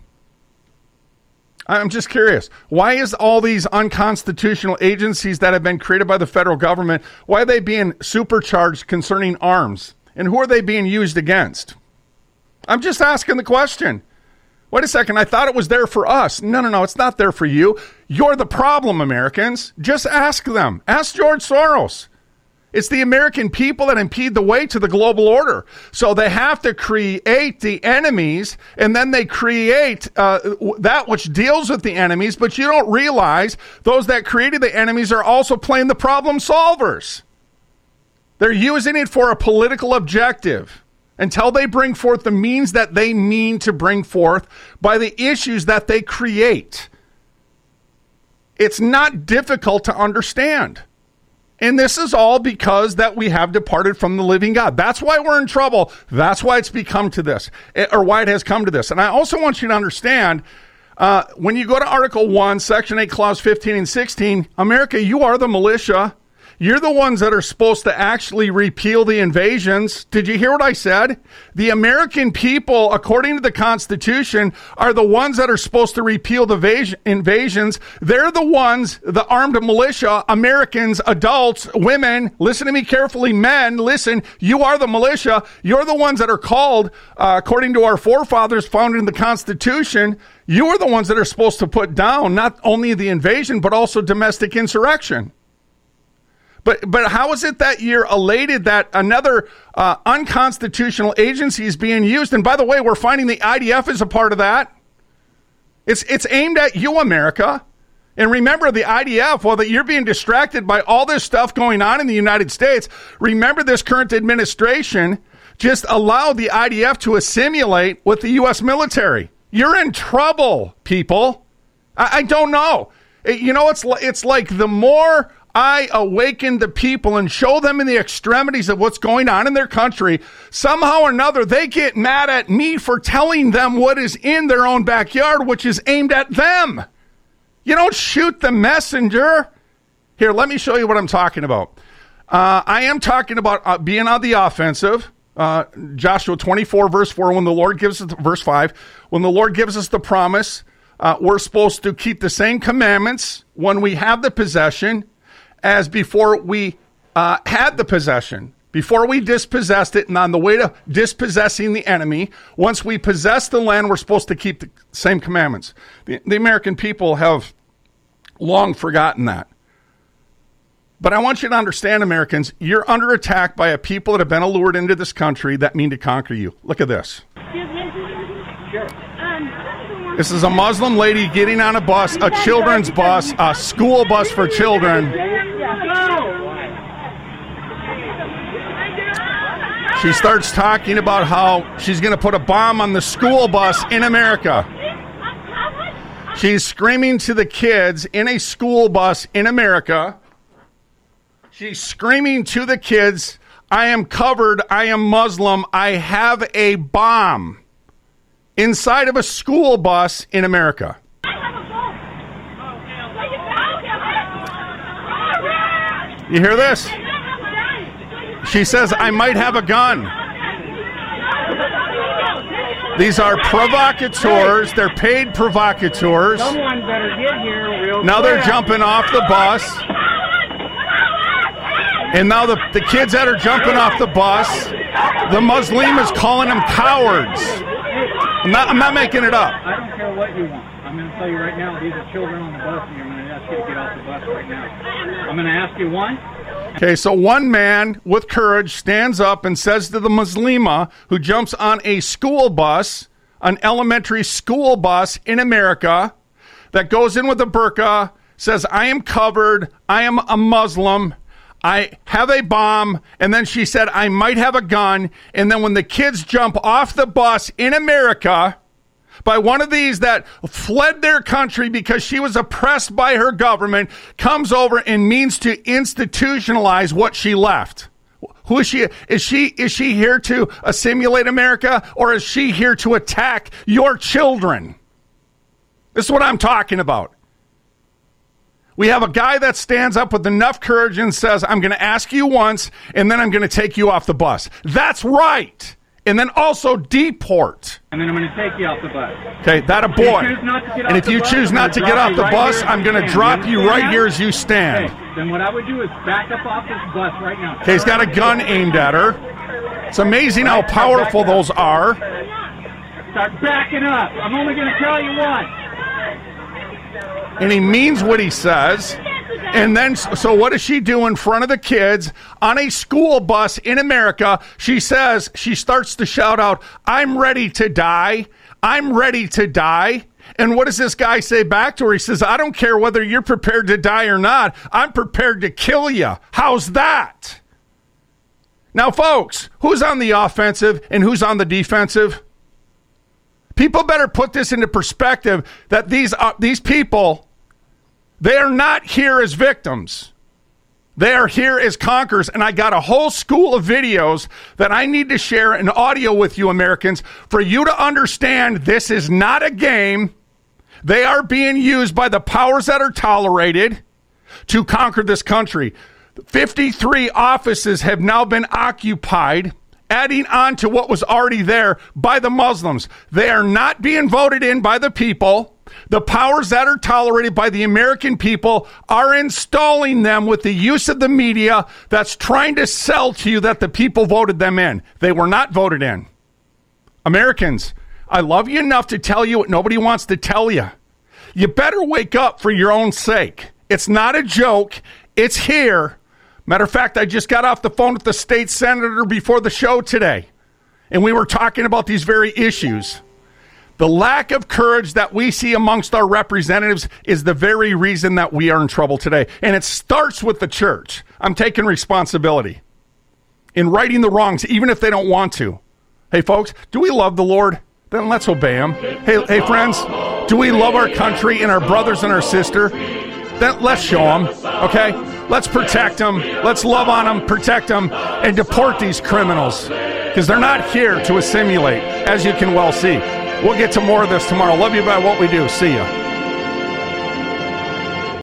I'm just curious. Why is all these unconstitutional agencies that have been created by the federal government, why are they being supercharged concerning arms? And who are they being used against? I'm just asking the question. Wait a second, I thought it was there for us. No, it's not there for you. You're the problem, Americans. Just ask them. Ask George Soros. It's the American people that impede the way to the global order. So they have to create the enemies, and then they create that which deals with the enemies, but you don't realize those that created the enemies are also playing the problem solvers. They're using it for a political objective until they bring forth the means that they mean to bring forth by the issues that they create. It's not difficult to understand. And this is all because that we have departed from the living God. That's why we're in trouble. That's why it's become to this, or why it has come to this. And I also want you to understand, when you go to Article 1, Section 8, Clause 15 and 16, America, you are the militia. You're the ones that are supposed to actually repeal the invasions. Did you hear what I said? The American people, according to the Constitution, are the ones that are supposed to repeal the invasions. They're the ones, the armed militia, Americans, adults, women, listen to me carefully, men, listen, you are the militia. You're the ones that are called, according to our forefathers founded in the Constitution, you are the ones that are supposed to put down not only the invasion, but also domestic insurrection. But how is it that you're elated that another unconstitutional agency is being used? And by the way, we're finding the IDF is a part of that. It's aimed at you, America. And remember the IDF, while that you're being distracted by all this stuff going on in the United States, remember this current administration just allowed the IDF to assimilate with the U.S. military. You're in trouble, people. I don't know. You know, it's like the more I awaken the people and show them in the extremities of what's going on in their country, somehow or another, they get mad at me for telling them what is in their own backyard, which is aimed at them. You don't shoot the messenger. Here, let me show you what I'm talking about. I am talking about being on the offensive. Joshua 24, verse 4, when the Lord gives us, verse 5, when the Lord gives us the promise, we're supposed to keep the same commandments when we have the possession as before we had the possession. Before we dispossessed it, and on the way to dispossessing the enemy, once we possess the land, we're supposed to keep the same commandments. The American people have long forgotten that. But I want you to understand, Americans, you're under attack by a people that have been allured into this country that mean to conquer you. Look at this. This is a Muslim lady getting on a bus, a children's bus, a school bus for children. She starts talking about how she's going to put a bomb on the school bus in America. She's screaming to the kids in a school bus in America. She's screaming to the kids, I am covered, I am Muslim, I have a bomb inside of a school bus in America. You hear this? She says, I might have a gun. These are provocateurs. They're paid provocateurs. Someone better get here real now they're jumping off the bus. And now the kids that are jumping off the bus, the Muslim is calling them cowards. I'm not making it up. I don't care what you want. I'm going to tell you right now, these are children on the bus, and I'm going to ask you to get off the bus right now. I'm going to ask you one. Okay, so one man with courage stands up and says to the Muslima who jumps on a school bus, an elementary school bus in America, that goes in with a burqa, says, I am covered, I am a Muslim, I have a bomb, and then she said, I might have a gun, and then when the kids jump off the bus in America by one of these that fled their country because she was oppressed by her government, comes over and means to institutionalize what she left. Who is she? Is she here to assimilate America, or is she here to attack your children? This is what I'm talking about. We have a guy that stands up with enough courage and says, I'm going to ask you once, and then I'm going to take you off the bus. That's right. And then also deport. And then I'm going to take you off the bus. Okay, that a boy. And if you choose not to get off the bus, I'm going to drop you right here as you stand. Okay, then what I would do is back up off this bus right now. Okay, he's got a gun aimed at her. It's amazing how powerful those are. Start backing up. I'm only going to tell you once. And he means what he says. And then, so what does she do in front of the kids on a school bus in America? She says, she starts to shout out, I'm ready to die. I'm ready to die. And what does this guy say back to her? He says, I don't care whether you're prepared to die or not. I'm prepared to kill you. How's that? Now, folks, who's on the offensive and who's on the defensive? People better put this into perspective that these people, they are not here as victims. They are here as conquerors. And I got a whole school of videos that I need to share in audio with you, Americans, for you to understand this is not a game. They are being used by the powers that are tolerated to conquer this country. 53 offices have now been occupied, adding on to what was already there by the Muslims. They are not being voted in by the people. The powers that are tolerated by the American people are installing them with the use of the media that's trying to sell to you that the people voted them in. They were not voted in. Americans, I love you enough to tell you what nobody wants to tell you. You better wake up for your own sake. It's not a joke. It's here. Matter of fact, I just got off the phone with the state senator before the show today, and we were talking about these very issues. The lack of courage that we see amongst our representatives is the very reason that we are in trouble today. And it starts with the church. I'm taking responsibility in righting the wrongs, even if they don't want to. Hey, folks, do we love the Lord? Then let's obey him. Hey, friends, do we love our country and our brothers and our sister? Then let's show them, okay? Let's protect them. Let's love on them, protect them, and deport these criminals because they're not here to assimilate, as you can well see. We'll get to more of this tomorrow. Love you by what we do. See ya.